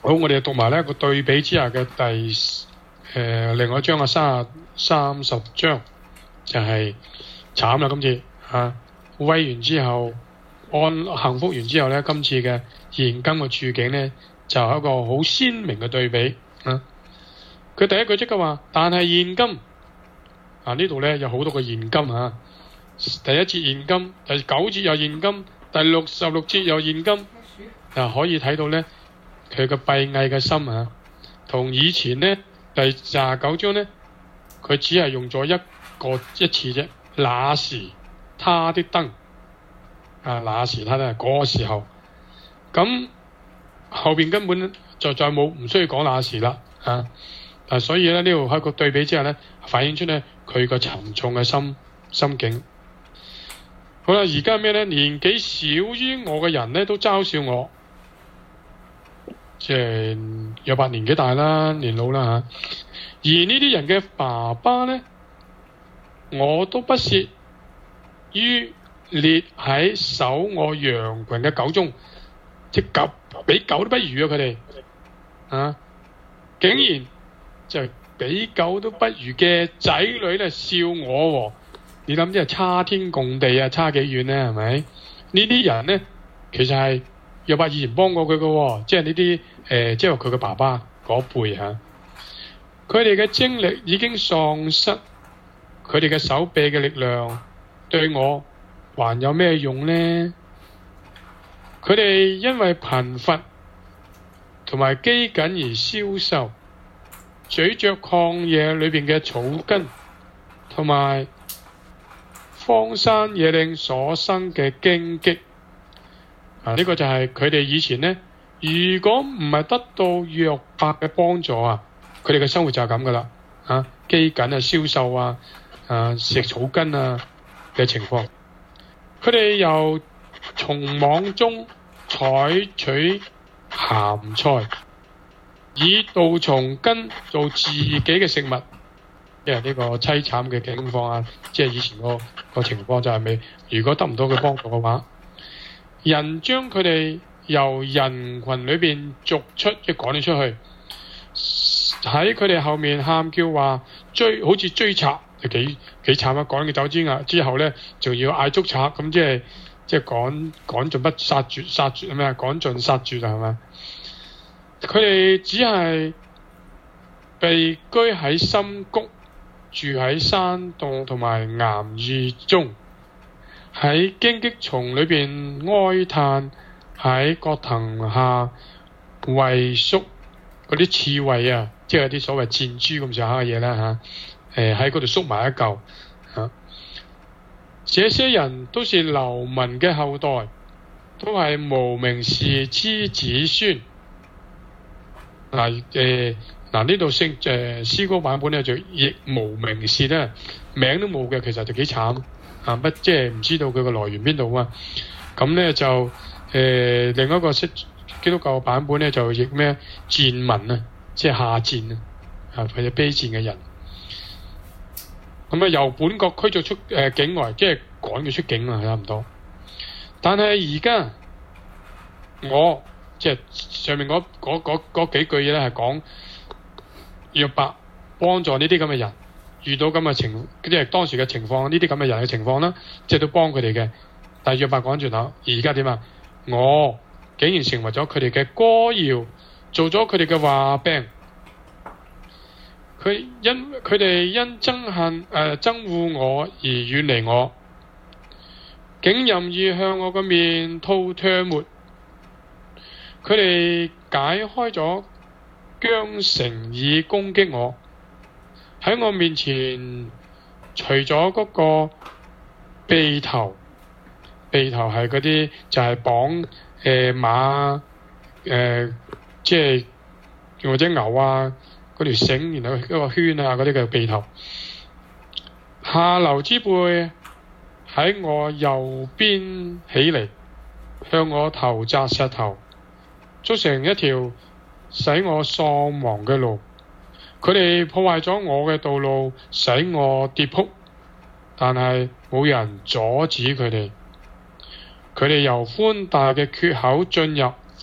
好，我哋讀埋呢個對比之下嘅另外一章嘅30章，就係慘啦，今次威完之後，幸福完之後呢，今次嘅現今嘅處境呢，就係一個好鮮明嘅對比佢第一句即刻話，但係現今呢度呢有好多個現今第一節現今，第9節又現今，第66節又現今可以睇到呢，佢嘅閉翳嘅心同以前呢第29章呢，佢只係用咗一次啫。那時他的燈那時他的嗰個時候，咁後邊根本就再冇唔需要講那時啦所以呢度喺個對比之下呢，反映出呢佢個沉重嘅心境。好啦，而家咩呢？年紀小於我嘅人呢，都嘲笑我，即係約伯年紀大啦，年老啦而呢啲人嘅爸爸呢，我都不屑於列喺守我羊群嘅狗中，即係比狗都不如佢哋竟然就比狗都不如嘅仔女咧笑我你諗即係差天共地差幾遠呢？係咪？呢啲人呢，其實係約伯以前幫過佢嘅即係呢啲即係佢嘅爸爸嗰輩佢哋嘅精力已經喪失，佢哋嘅手臂嘅力量對我還有咩用呢？佢哋因為貧乏同埋饑饉而消瘦，咀嚼曠野裏邊嘅草根同埋荒山野嶺所生嘅荊棘呢個就係佢哋以前呢，如果唔係得到約伯嘅幫助佢哋嘅生活就係咁噶啦饑饉消瘦食草根嘅情況。佢哋由蟲網中採取鹹菜，以杜蟲根做自己嘅食物。因為呢個淒慘嘅境況即係以前個情況就係未，如果得唔到佢幫助嘅話，人將佢哋由人群裏邊逐出，即係趕咗出去，喺佢哋後面喊叫話好似追賊，幾慘趕佢走之後呢，仲要嗌捉賊，咁即係趕盡不殺絕咩？趕盡殺絕係咪？佢哋只係避居喺深谷，住喺山洞同埋岩穴中，喺荊棘叢裏邊哀嘆，喺葛藤下畏縮嗰啲刺蝟即係啲所謂箭豬咁上下嘅嘢啦喺嗰度縮埋一嚿這些人都是流民嘅後代，都係無名氏之子孫。呢度詩歌版本呢，就亦無名氏咧，名都冇嘅，其實就幾慘即係唔知道佢個來源邊度咁呢就另一個基督教版本呢，就譯咩賤民即係下賤或者卑賤嘅人。咁由本國驅逐出境外，即係趕佢出境差唔多。但係而家我即係上面嗰幾句嘢咧，係講約伯幫助呢啲咁嘅人，遇到咁嘅即係當時嘅情況，呢啲咁嘅人嘅情況啦，即係都幫佢哋嘅。但係約伯講住頭，而家點我竟然成為咗佢哋嘅歌謠，做咗佢哋嘅話柄。佢哋因憎惡我而遠離我，竟任意向我個面吐唾沫。佢哋解開咗繮繩以攻擊我，喺我面前除咗嗰個轡頭係嗰啲就係綁馬即係或者牛嗰條繩，然後一個圈嗰啲嘅轡頭。下流之輩喺我右邊起嚟，向我投擲石頭，築成一條使我喪亡嘅路。佢哋破壞咗我嘅道路，使我跌仆，但係冇人阻止佢哋。佢哋由寬大嘅缺口進入，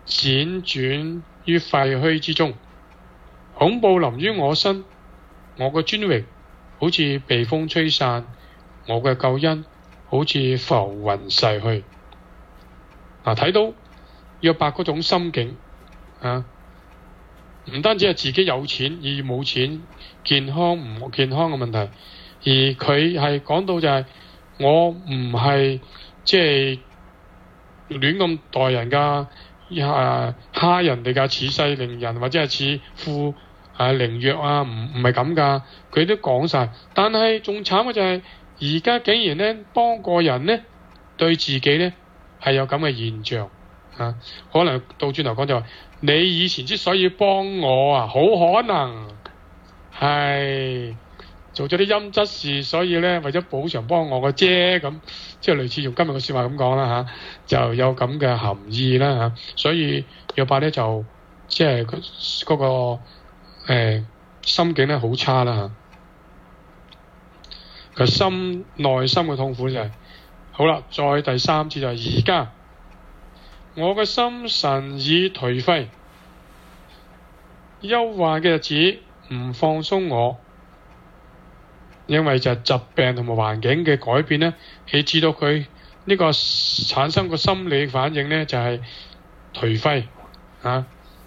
輾轉於廢墟之中，恐怖臨於我身，我嘅尊榮好似被風吹散，我嘅救恩好似浮雲逝去。睇到約伯嗰種心境啊，唔單止係自己有錢而冇錢，健康唔健康嘅問題，而佢係講到就係我唔係即係亂咁待人噶，蝦人哋噶，恃勢凌人或者係恃富凌弱啊，唔係咁噶，佢都講晒。但係仲慘嘅就係而家竟然呢幫個人呢對自己呢係有咁嘅現象啊，可能倒轉頭講就話，你以前之所以幫我啊，好可能係做咗啲陰質事，所以呢為咗補償幫我嘅啫，咁即係類似用今日嘅說話咁講啦吓，就有咁嘅含義啦吓，所以約伯呢就即係嗰個心境呢好差啦吓，佢內心嘅痛苦就係好啦。再第三次就係而家我嘅心神已頹廢，憂患嘅日子唔放鬆我，因為就係疾病同埋環境嘅改變呢，以致到佢呢個產生個心理反應呢，就係頹廢啊，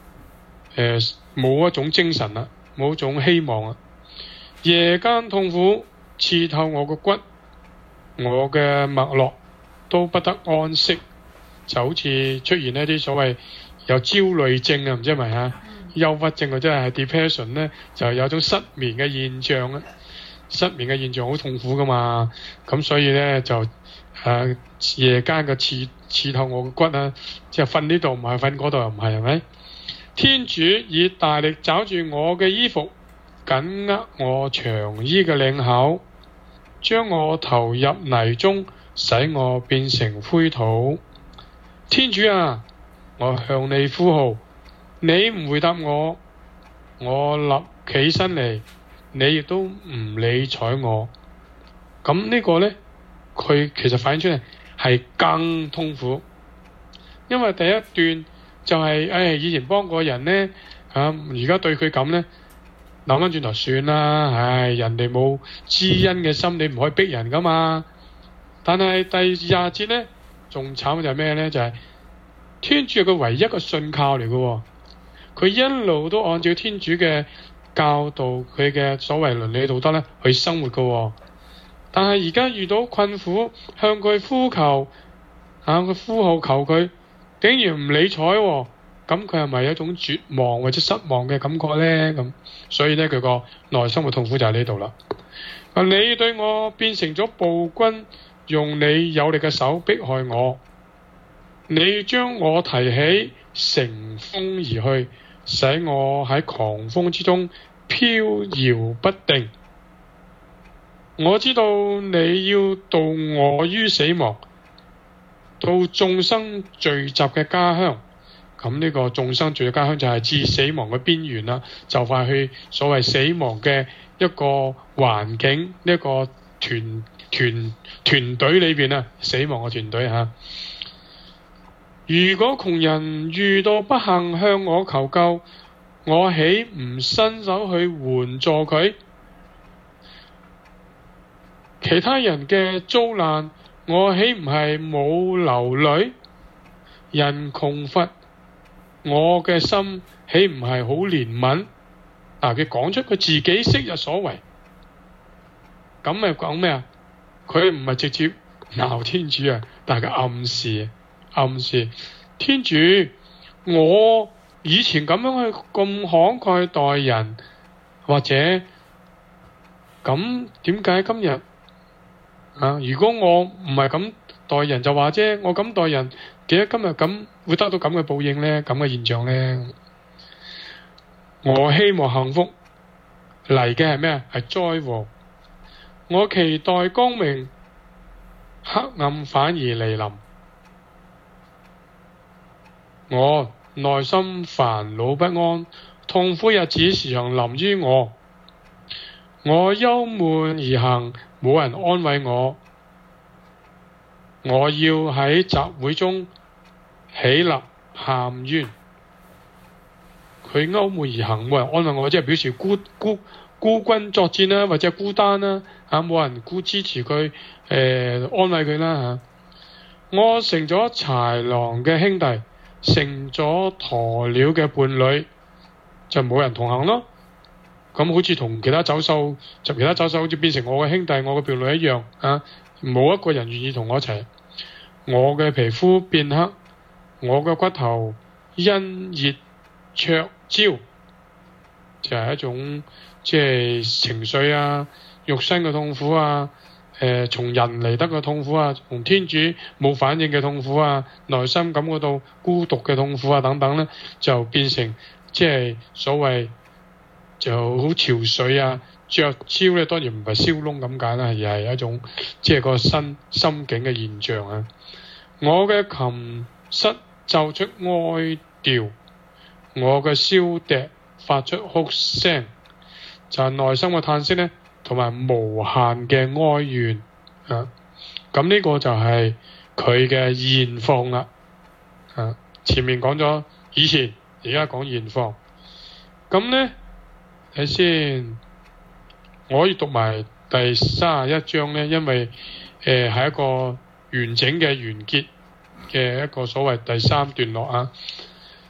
冇一種精神啦，冇一種希望啊。夜間痛苦刺透我個骨，我嘅脈絡都不得安息，就好似出現一啲所謂有焦慮症啊，唔知係咪憂鬱症或者係 depression 呢，就有種失眠嘅現象啊。失眠嘅現象好痛苦噶嘛，咁所以呢，就夜間嘅刺透我嘅骨啊，即係瞓呢度唔係瞓嗰度又唔係，係咪？天主以大力抓住我嘅衣服，緊握我長衣嘅領口，將我投入泥中，使我變成灰土。天主啊，我向你呼號，你唔回答我，我立起身嚟，你亦都唔理睬我。咁呢個呢，佢其實反映出嚟係更痛苦，因為第一段就係以前幫過人呢，而家對佢咁呢，諗翻轉頭算啦，人哋冇知恩嘅心，你唔可以逼人噶嘛。但係第20節呢，仲慘就係咩呢？就係天主係佢唯一嘅信靠嚟嘅，佢一路都按照天主嘅教導，佢嘅所謂倫理道德呢去生活嘅。但係而家遇到困苦，向佢呼求，佢呼號求佢，竟然唔理睬，咁佢係咪有一種絕望或者失望嘅感覺呢？咁所以呢，佢個內心嘅痛苦就喺呢度啦。你對我變成咗暴君，用你有力嘅手迫害我，你將我提起乘風而去，使我喺狂風之中飄搖不定。我知道你要導我於死亡，到眾生聚集嘅家鄉。咁呢個眾生聚集嘅家鄉就係至死亡嘅邊緣啦，就快去所謂死亡嘅一個環境，呢個團隊裏邊啊，死亡嘅團隊吓。如果窮人遇到不幸向我求救，我豈唔伸手去援助佢？其他人嘅遭難，我豈唔係冇流淚？人窮乏，我嘅心豈唔係好憐憫？佢講出佢自己昔日所為，咁咪講咩啊？佢唔係直接鬧天主啊，但係佢暗示天主，我以前咁樣去咁慷慨待人，或者咁點解今日如果我唔係咁待人就話啫，我咁待人，記得今日咁會得到咁嘅報應呢？咁嘅現象呢？我希望幸福嚟嘅係咩？係災禍。我期待光明，黑暗反而嚟臨。我內心煩惱不安，痛苦日子時常臨於我。我憂悶而行，冇人安慰我。我要喺集會中起立喊冤，佢勾妹而行，冇人安慰我，即係表示孤軍作戰啦，或者孤單啦，冇人支持佢，安慰佢啦嚇。我成咗豺狼嘅兄弟，成咗鴕鳥嘅伴侶，就冇人同行咯。咁好似同其他走獸，其他走獸好似變成我嘅兄弟、我嘅伴侶一樣冇一個人願意同我一齊。我嘅皮膚變黑，我嘅骨頭因熱灼焦，就係一種即係情緒啊、肉身嘅痛苦啊、從人嚟得嘅痛苦啊、從天主冇反應嘅痛苦啊、內心感覺到孤獨嘅痛苦啊等等咧，就變成即係所謂就好潮水啊、灼焦咧，當然唔係燒窿咁解啦，而係一種即係個心境嘅現象啊。我嘅琴瑟奏出哀調，我嘅簫笛發出哭聲，就係內心嘅嘆息咧，同埋無限嘅哀怨啊。咁呢個就係佢嘅現況啦。前面講咗以前，而家講現況。咁咧睇先，我可以讀埋第31章咧，因為係一個完整嘅完結嘅一個所謂第3段落啊。